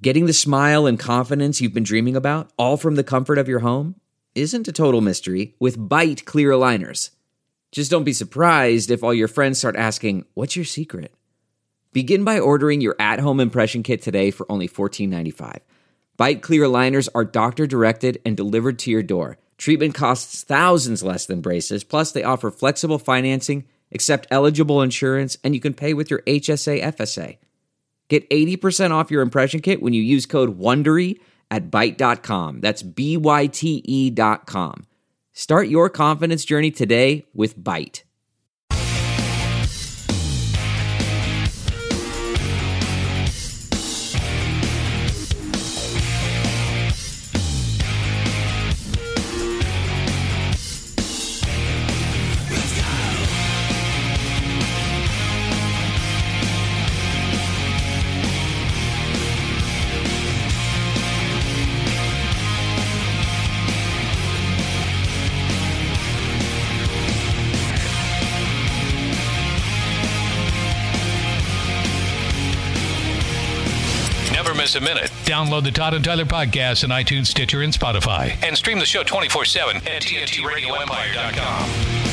Getting the smile and confidence you've been dreaming about, all from the comfort of your home, isn't a total mystery with Byte clear aligners. Just don't be surprised if all your friends start asking, "What's your secret?" Begin by ordering your at-home impression kit today for only $14.95. Byte clear aligners are doctor-directed and delivered to your door. Treatment costs thousands less than braces, plus they offer flexible financing, accept eligible insurance, and you can pay with your HSA FSA. Get 80% off your impression kit when you use code WONDERY at Byte.com. That's BYTE.com. Start your confidence journey today with Byte. Miss a minute. Download the Todd and Tyler podcast on iTunes, Stitcher, and Spotify. And stream the show 24/7 at TNTRadioEmpire.com.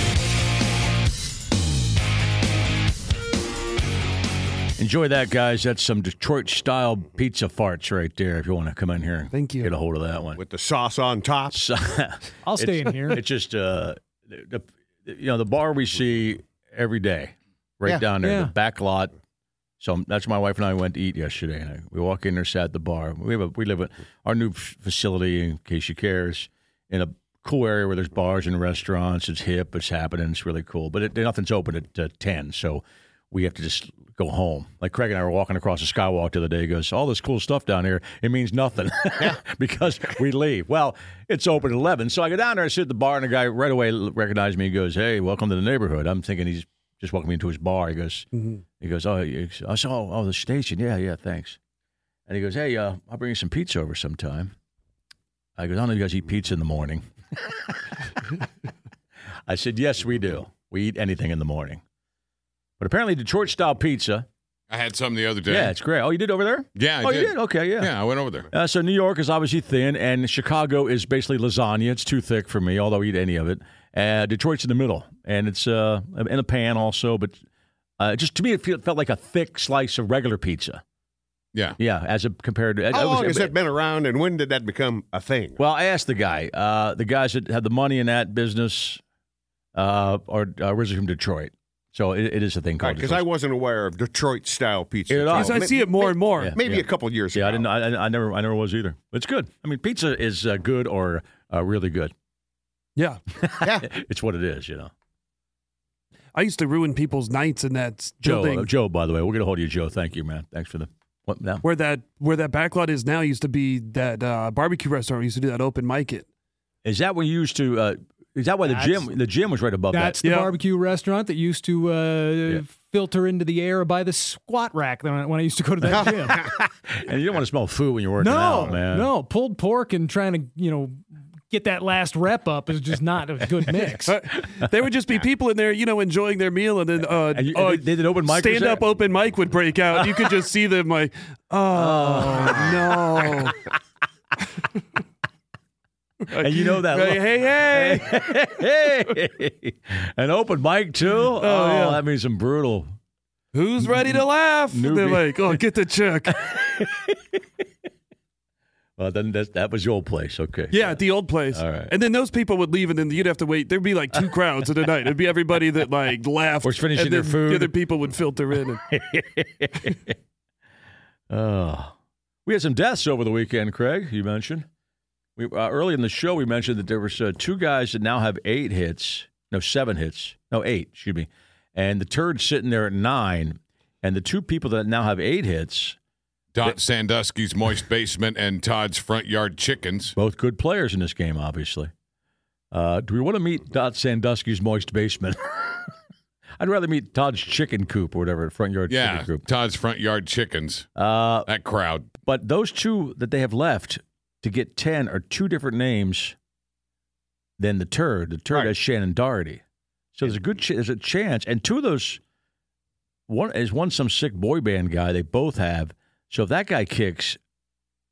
Enjoy that, guys. That's some Detroit-style pizza farts right there, if you want to come in here and Thank you. Get a hold of that one. With the sauce on top. I'll stay in here. It's just, the bar we see every day right down there, the back lot. So that's my wife and I went to eat yesterday. We walk in there, sat at the bar. We live at our new facility, in case you cares, in a cool area where there's bars and restaurants. It's hip, it's happening, it's really cool. But nothing's open at 10, so we have to just go home. Like Craig and I were walking across the skywalk the other day. He goes, all this cool stuff down here, it means nothing because we leave. Well, it's open at 11. So I go down there, I sit at the bar, and the guy right away recognized me. He goes, hey, welcome to the neighborhood. I'm thinking he's just welcomed me into his bar. He goes, I saw the station. Yeah, thanks. And he goes, hey, I'll bring you some pizza over sometime. I go, I don't know if you guys eat pizza in the morning. I said, yes, we do. We eat anything in the morning. But apparently Detroit-style pizza. I had some the other day. Yeah, it's great. Oh, you did over there? Yeah, I did. You did? Okay, yeah. Yeah, I went over there. So New York is obviously thin, and Chicago is basically lasagna. It's too thick for me, although I eat any of it. Detroit's in the middle, and it's in a pan also. But just to me, it felt like a thick slice of regular pizza. Yeah. Yeah, as compared to... How long has that been around, and when did that become a thing? Well, I asked the guys that had the money in that business are originally from Detroit. So it is a thing called because I wasn't aware of Detroit-style pizza. Because I see it more and more. Maybe a couple of years ago. Yeah, I never was either. It's good. I mean, pizza is good or really good. Yeah. It's what it is, I used to ruin people's nights in that building. Joe, by the way, we're going to hold you, Joe. Thank you, man. Thanks for the... What now? Where that backlot is now used to be that barbecue restaurant. We used to do that open mic it. Is that where you used to... Is that why the gym was right above that? That's the barbecue restaurant that used to filter into the air by the squat rack when I used to go to that gym. And you don't want to smell food when you're working out, man. No, pulled pork and trying to, get that last rep up is just not a good mix. There would just be people in there, enjoying their meal, and then they did open mic. Stand-up open mic would break out. You could just see them like, no. And you know that. Hey. An open mic, too? Oh, that means some brutal. Who's ready to laugh? They're like, get the check. Well, then that was your old place. Okay. Yeah, at the old place. All right. And then those people would leave, and then you'd have to wait. There'd be like two crowds in the night. It'd be everybody that laughed. Was finishing their food. The other people would filter in. We had some deaths over the weekend, Craig, you mentioned. Early in the show, we mentioned that there were 2 guys that now have 7 hits. No, 8, excuse me. And the Turd's sitting there at 9. And the 2 people that now have 8 hits. Dot Sandusky's Moist Basement and Todd's Front Yard Chickens. Both good players in this game, obviously. Do we want to meet Dot Sandusky's Moist Basement? I'd rather meet Todd's Chicken Coop or whatever, Front Yard Chicken Coop. Todd's Front Yard Chickens. That crowd. But those 2 that they have left to get 10 are 2 different names than the Turd. The Turd has Shannon Doherty. So there's a chance. And 2 of those, one some sick boy band guy they both have. So if that guy kicks,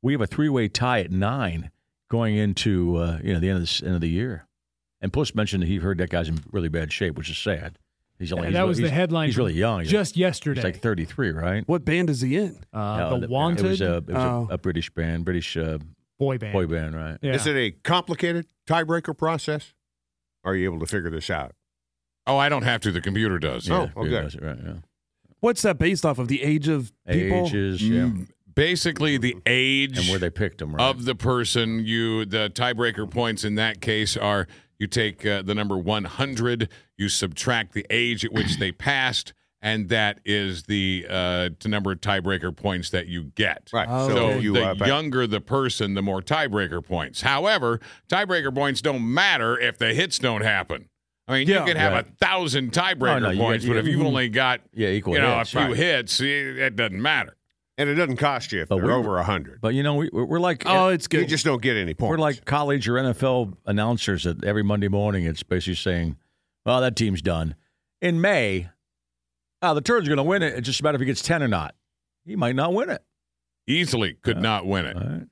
We have a 3-way tie at 9 going into the end of the year. And Puss mentioned that he heard that guy's in really bad shape, which is sad. That was the headline. He's really young. Just yesterday. He's like 33, right? What band is he in? The Wanted. It was a British band, boy band. Boy band, right? Yeah. Is it a complicated tiebreaker process? Are you able to figure this out? Oh, I don't have to. The computer does. Oh, okay. Does it, right, yeah. What's that based off of? The age of people? Ages, yeah. Basically, the age And where they picked them, right? of the person. The tiebreaker points in that case are you take the number 100, you subtract the age at which they passed, and that is the number of tiebreaker points that you get. Right. So the younger the person, the more tiebreaker points. However, tiebreaker points don't matter if the hits don't happen. I mean, you can have 1,000 tiebreaker points, but if you've only got equal hits, a few right. hits, it doesn't matter. And it doesn't cost you if they're over 100. But, we're like... Oh, it's good. You just don't get any points. We're like college or NFL announcers that every Monday morning it's basically saying, well, that team's done. In May, the Turd's going to win it. It's just about if he gets 10 or not. He might not win it. Easily could not win it. All right.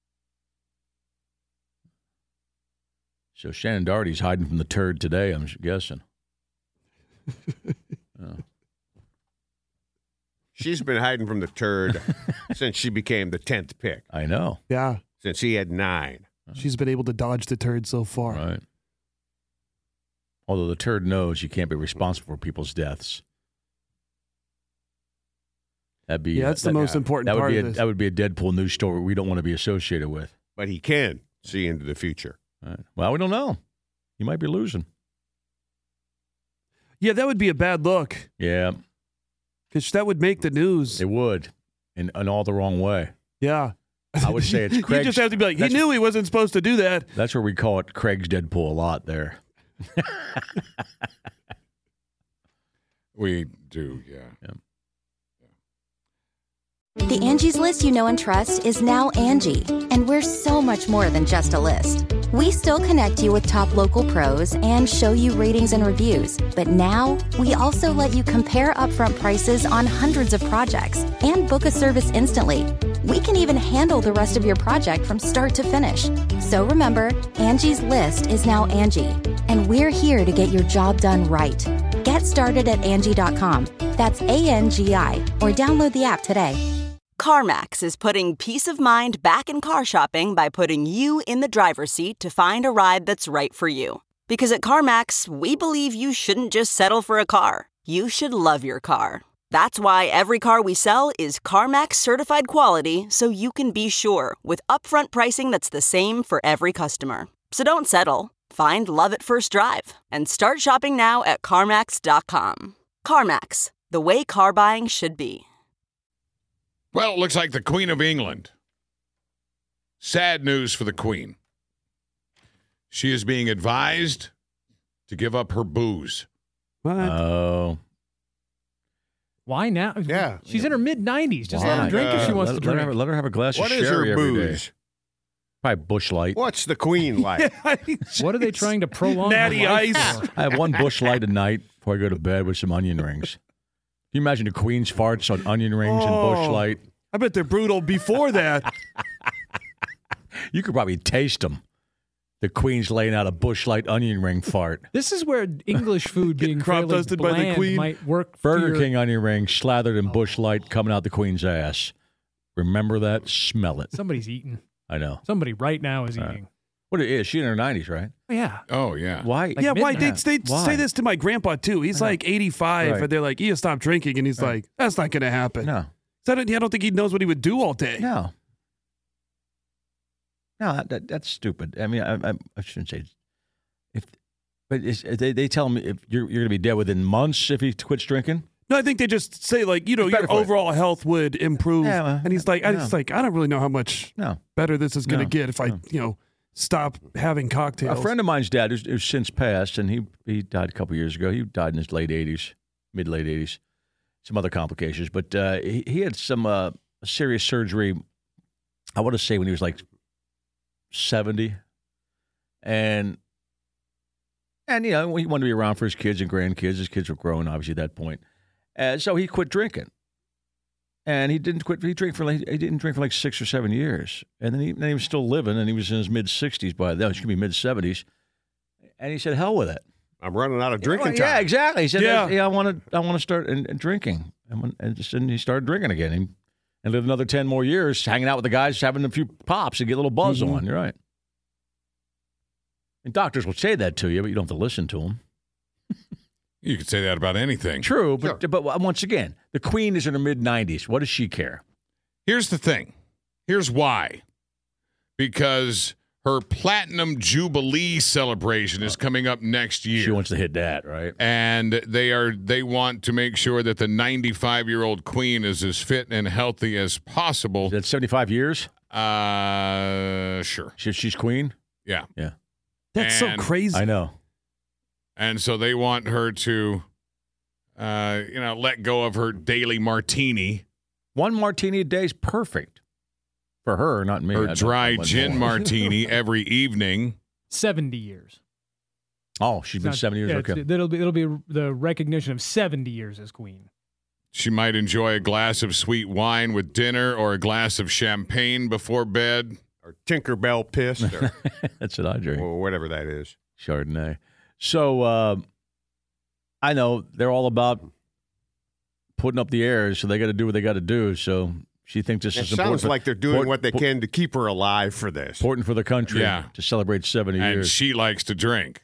So Shannon Doherty's hiding from the Turd today, I'm guessing. She's been hiding from the Turd since she became the 10th pick. I know. Yeah. Since he had 9. She's been able to dodge the Turd so far. Right. Although the Turd knows you can't be responsible for people's deaths. That'd be that's the most important part of this. That would be a Deadpool news story we don't want to be associated with. But he can see into the future. Right. Well, we don't know. He might be losing. Yeah, that would be a bad look. Yeah. Because that would make the news. It would. In all the wrong way. Yeah. I would say it's Craig's. You just have to be like, he knew he wasn't supposed to do that. That's where we call it Craig's Deadpool a lot there. We do, yeah. The Angie's List you know and trust is now Angie, and we're so much more than just a list. We still connect you with top local pros and show you ratings and reviews, but now we also let you compare upfront prices on hundreds of projects and book a service instantly. We can even handle the rest of your project from start to finish. So remember, Angie's List is now Angie, and we're here to get your job done right. Get started at Angie.com. That's ANGI, or download the app today. CarMax is putting peace of mind back in car shopping by putting you in the driver's seat to find a ride that's right for you. Because at CarMax, we believe you shouldn't just settle for a car. You should love your car. That's why every car we sell is CarMax certified quality, so you can be sure with upfront pricing that's the same for every customer. So don't settle. Find love at first drive and start shopping now at CarMax.com. CarMax, the way car buying should be. Well, it looks like the Queen of England. Sad news for the Queen. She is being advised to give up her booze. What? Oh. Why now? Yeah. She's in her mid-90s. Just let her drink if she wants to drink. Let her have a glass What of is sherry her every day. booze? Probably Busch Light. What's the Queen like? What are they trying to prolong? Natty her life Ice. for? I have one Busch Light a night before I go to bed with some onion rings. Can you imagine the Queen's farts on onion rings and Busch Light? I bet they're brutal before that. You could probably taste them. The Queen's laying out a Busch Light onion ring fart. This is where English food being crop fairly dusted by the bland Queen. might work. for Burger your- King onion ring slathered in Busch Light coming out the Queen's ass. Remember that? Smell it. Somebody's eating. I know. Somebody right now is eating. What it is? She in her 90s, right? Oh, yeah. Oh, yeah. Why? Like Yeah, why? midnight. They Why? say this to my grandpa, too. He's like 85, Right. and they're like, you stop drinking. And he's like, that's not going to happen. No. So I don't think he knows what he would do all day. No. No, that's stupid. I mean, I shouldn't say. They tell him if you're going to be dead within months if he quits drinking. No, I think they just say, like, you know, Better your for it. overall health would improve. Yeah, well, and he's like, I no. just like, I don't really know how much No. better this is going to No, get if I, no. you know, stop having cocktails. A friend of mine's dad, who's since passed, and he died a couple years ago. He died in his late 80s, mid-late 80s. Some other complications. But he had some serious surgery, I want to say when he was like 70. And you know, he wanted to be around for his kids and grandkids. His kids were growing, obviously, at that point. So he quit drinking. And he didn't quit. He didn't drink for like 6 or 7 years, and then he was still living, and he was in his mid-60s by then. He should be mid-70s, and he said, "Hell with it. I'm running out of drinking time." Yeah, exactly. He said, I want to start and drinking, and he started drinking again, and lived another 10 more years, hanging out with the guys, having a few pops, and get a little buzz on. You're right. And doctors will say that to you, but you don't have to listen to them. You could say that about anything. True, but once again, the Queen is in her mid-90s. What does she care? Here's the thing. Here's why. Because her Platinum Jubilee celebration is coming up next year. She wants to hit that, right? And they want to make sure that the 95-year-old Queen is as fit and healthy as possible. Is that 75 years? Sure. She's Queen? Yeah. Yeah. That's so crazy. I know. And so they want her to, let go of her daily martini. One martini a day is perfect for her, not me. Her dry gin martini every evening. 70 years. Oh, she's been 70 years. Okay. It'll be the recognition of 70 years as Queen. She might enjoy a glass of sweet wine with dinner or a glass of champagne before bed. Or Tinkerbell piss. Or that's what I drink. Or whatever that is. Chardonnay. So I know they're all about putting up the airs, so they got to do what they got to do. So she thinks this is important. It sounds like they're doing what they can to keep her alive for this. Important for the country to celebrate 70 years. And she likes to drink.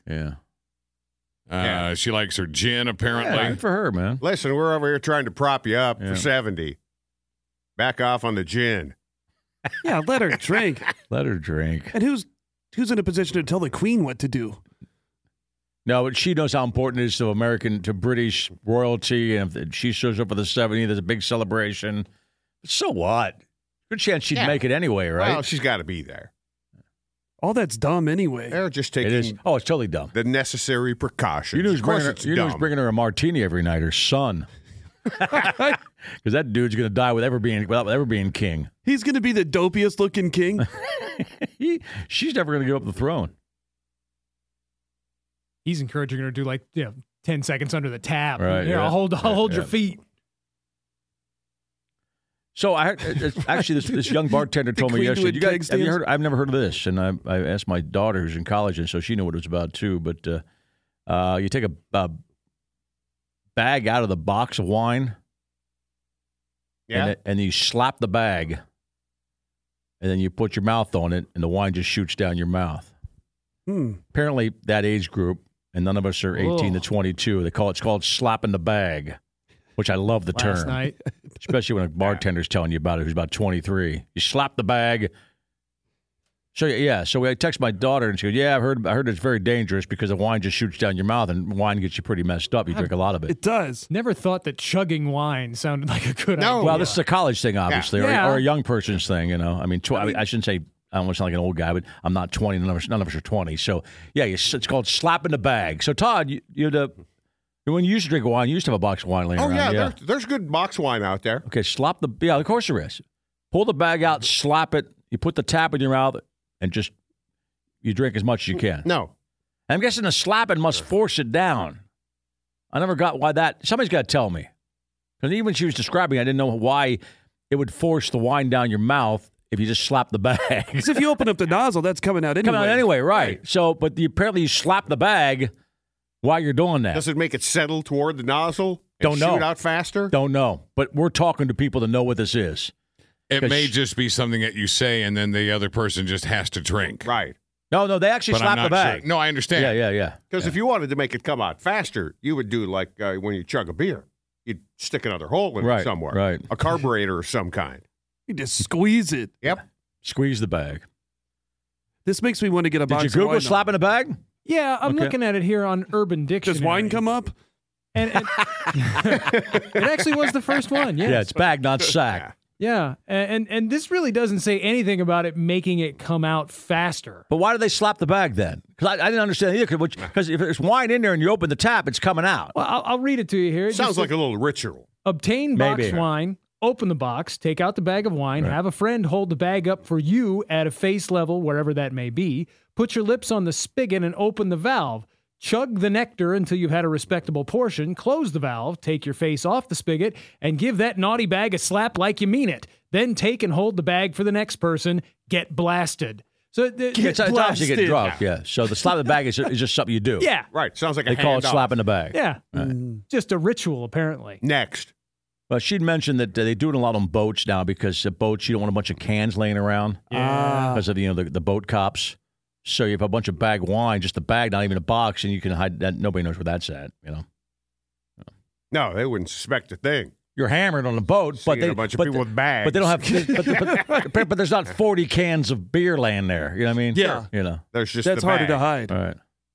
Yeah. She likes her gin, apparently. Yeah, good for her, man. Listen, we're over here trying to prop you up for 70. Back off on the gin. Yeah, let her drink. Let her drink. And who's in a position to tell the Queen what to do? No, but she knows how important it is to British royalty, and if she shows up for the 70, there's a big celebration. So what? Good chance she'd make it anyway, right? Well, she's got to be there. All that's dumb anyway. They're just taking Oh, it's totally dumb. the necessary precautions. You know who's bringing her a martini every night? Her son. Because that dude's going to die without ever being king. He's going to be the dopiest looking king. She's never going to give up the throne. He's encouraging her to do 10 seconds under the tap. Right. I'll hold your feet. So this young bartender told me yesterday. Have you heard? I've never heard of this, and I asked my daughter who's in college, and so she knew what it was about too. But you take a bag out of the box of wine, and you slap the bag, and then you put your mouth on it, and the wine just shoots down your mouth. Apparently, that age group, and none of us are 18 to 22. It's called slapping the bag, which I love the term. Last night. Especially when a bartender's telling you about it who's about 23. You slap the bag. So I text my daughter, and she goes, I heard it's very dangerous because the wine just shoots down your mouth, and wine gets you pretty messed up. You drink a lot of it. It does. Never thought that chugging wine sounded like a good idea. Well, this is a college thing, obviously, or a young person's thing, I mean, I shouldn't say I don't want to sound like an old guy, but I'm not 20. None of us are 20. So, it's called slapping the bag. So, Todd, when you used to drink wine, you used to have a box of wine laying around. Oh, yeah. There's good box wine out there. Okay, of course there is. Pull the bag out, slap it. You put the tap in your mouth, and you drink as much as you can. No. And I'm guessing the slapping must force it down. I never got why that. Somebody's got to tell me. Because even when she was describing, I didn't know why it would force the wine down your mouth if you just slap the bag. Because if you open up the nozzle, that's coming out anyway. Right. So, but apparently you slap the bag while you're doing that. Does it make it settle toward the nozzle? Don't know. Shoot out faster? Don't know. But we're talking to people that know what this is. It may just be something that you say, and then the other person just has to drink. Right. No, they actually slap the bag. Sure. No, I understand. Yeah. Because if you wanted to make it come out faster, you would do like when you chug a beer. You'd stick another hole in it somewhere. Right. A carburetor of some kind. You just squeeze it. Yep. Squeeze the bag. This makes me want to get a box of wine. Did you Google slapping a bag? Yeah, I'm looking at it here on Urban Dictionary. Does wine come up? And it actually was the first one, yes. Yeah, it's bag, not sack. Yeah, and this really doesn't say anything about it making it come out faster. But why do they slap the bag then? Because I didn't understand either. Because if there's wine in there and you open the tap, it's coming out. Well, I'll read it to you here. It sounds like a little ritual. Obtain box wine, open the box, take out the bag of wine, have a friend hold the bag up for you at a face level, wherever that may be. Put your lips on the spigot and open the valve. Chug the nectar until you've had a respectable portion, close the valve, take your face off the spigot, and give that naughty bag a slap like you mean it. Then take and hold the bag for the next person. Get blasted. So it's obviously get drunk, yeah. So the slap of the bag is just something you do. Yeah. Right. Sounds like they call it slapping the bag. Yeah. Right. Just a ritual, apparently. Next. Well, she'd mentioned that they do it a lot on boats now because boats, you don't want a bunch of cans laying around. Yeah. Because of the boat cops. So you have a bunch of bag wine, just a bag, not even a box, and you can hide that. Nobody knows where that's at, No, they wouldn't suspect a thing. You're hammered on a boat, but a bunch of people with bags. But they don't have. but there's not 40 cans of beer laying there. You know what I mean? Yeah. There's just that's the harder bag. to hide. All right.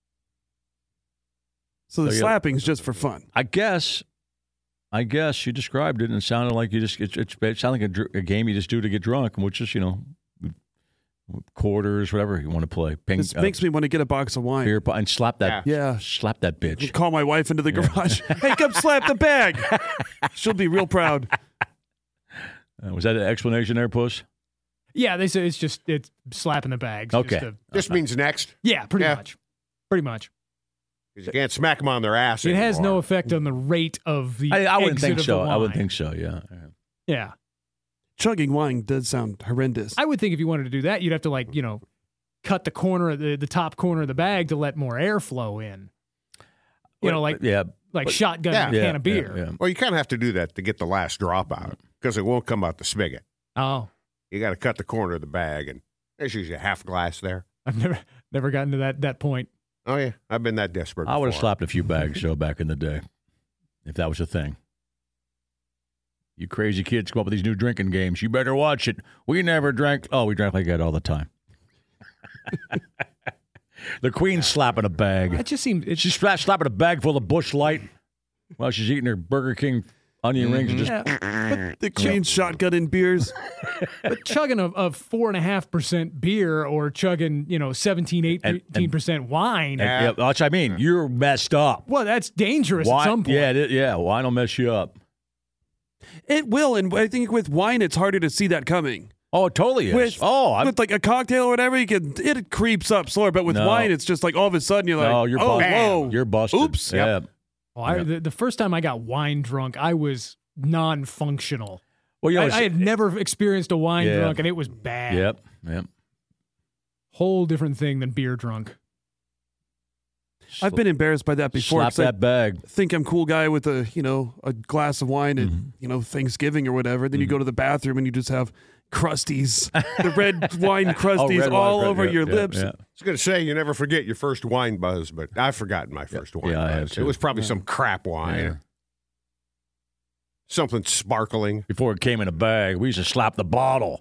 So the slapping's just for fun. I guess you described it and it sounded like it sounded like a game you just do to get drunk, which is quarters, whatever you want to play. This makes me want to get a box of wine. Beer and slap that. Yeah. Slap that bitch. Call my wife into the garage. Hey, come slap the bag. She'll be real proud. Was that an explanation there, Puss? Yeah, they say it's slapping the bags. Okay. Just means next. Yeah, pretty much. Pretty much. Because you can't smack them on their ass It anymore. has no effect on the rate of the I wouldn't exit think of so. the wine. I wouldn't think so, yeah. Yeah. Chugging wine does sound horrendous. I would think if you wanted to do that, you'd have to cut the corner of the top corner of the bag to let more air flow in. Shotgun a can of beer. Yeah. Well, you kind of have to do that to get the last drop out because it won't come out the spigot. Oh. You got to cut the corner of the bag, and there's usually a half glass there. I've never gotten to that point. Oh, yeah. I've been that desperate I would have before. slapped a few bags, back in the day, if that was a thing. You crazy kids come up with these new drinking games. You better watch it. We never drank. Oh, we drank like that all the time. The Queen's slapping a bag. It just seems... She's slapping a bag full of Busch Light while she's eating her Burger King onion rings. And just the Queen's shotgunning beers. But chugging a 4.5% beer or chugging, 17, 18% wine. Yeah, that's what I mean. You're messed up. Well, that's dangerous at some point. Yeah, wine will mess you up. It will, and I think with wine, it's harder to see that coming. Oh, it totally is. With like a cocktail or whatever, it creeps up slower. But with wine, it's just like all of a sudden you're like, you're busted. Whoa. You're busted. Oops. Yeah. Well, the first time I got wine drunk, I was non-functional. Well, I had never experienced a wine drunk, and it was bad. Yep. Whole different thing than beer drunk. I've been embarrassed by that before. Slap that bag. Think I'm cool guy with a glass of wine at Thanksgiving or whatever. Then you go to the bathroom and you just have crusties, the red wine crusties all over your lips. I was going to say, you never forget your first wine buzz, but I've forgotten my first wine I have buzz. too. It was probably some crap wine. Yeah. Something sparkling. Before it came in a bag, we used to slap the bottle.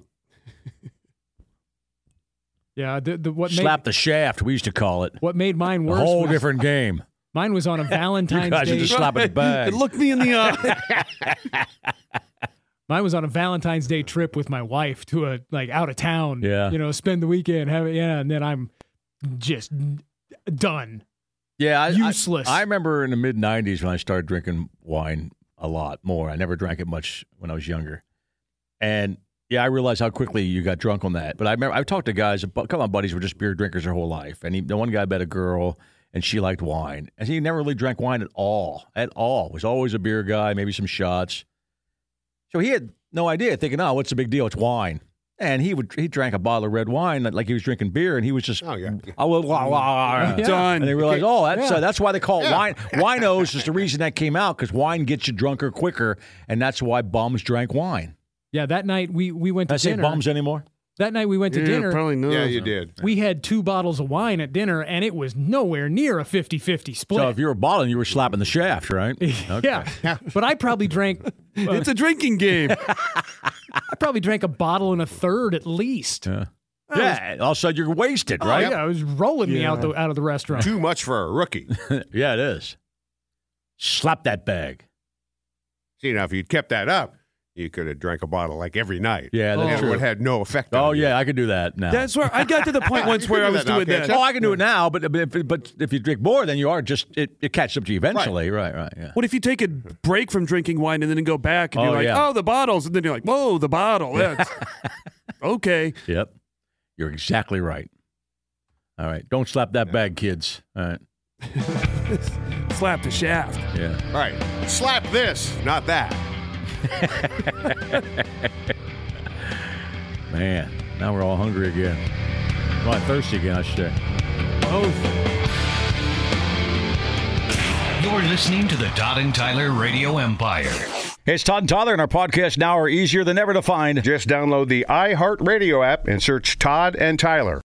Yeah, slap the shaft, we used to call it. What made mine worse? A whole different game. Mine was on a Valentine's You guys Day. are just slapping the bag. Look me in the eye. Mine was on a Valentine's Day trip with my wife to out of town. Yeah. Spend the weekend, and then I'm just done. Yeah, useless. I remember in the mid '90s when I started drinking wine a lot more. I never drank it much when I was younger, and yeah, I realized how quickly you got drunk on that. But I remember I talked to guys, a couple of buddies were just beer drinkers their whole life, and the one guy met a girl and she liked wine, and he never really drank wine at all. Was always a beer guy, maybe some shots. So he had no idea, thinking, "Oh, what's the big deal? It's wine." And he drank a bottle of red wine like he was drinking beer, and he was just done. And they realized, that's why they call it wine. Winos is the reason that came out, because wine gets you drunker quicker, and that's why bums drank wine. Yeah, that night we went to dinner. Say bums anymore? That night we went to dinner. Probably not. Yeah, you did. We had 2 bottles of wine at dinner, and it was nowhere near a 50-50 split. So if you were bottling, you were slapping the shaft, right? Okay. Yeah. But I probably drank... it's a drinking game. I probably drank a bottle and a third at least. Yeah. All of a sudden you're wasted, right? Yeah, it was rolling me out of the restaurant. Too much for a rookie. Yeah, it is. Slap that bag. See, now, if you'd kept that up, you could have drank a bottle like every night. Yeah, that's and true. it would have had no effect on Oh, you. yeah, I could do that now. That's where I got to the point once where I was doing that. Oh, I can do it now, but if you drink more, then you are just it catches up to you eventually. Right. Yeah. What if you take a break from drinking wine and then go back and you're like, the bottles, and then you're like, whoa, the bottle. That's okay. Yep. You're exactly right. All right. Don't slap that bag, kids. All right. Slap the shaft. Yeah. Right. Slap this, not that. Man, now we're all hungry again. Well, thirsty again, I should say. Both. You're listening to the Todd and Tyler Radio Empire. Hey, it's Todd and Tyler, and our podcasts now are easier than ever to find. Just download the iHeartRadio app and search Todd and Tyler.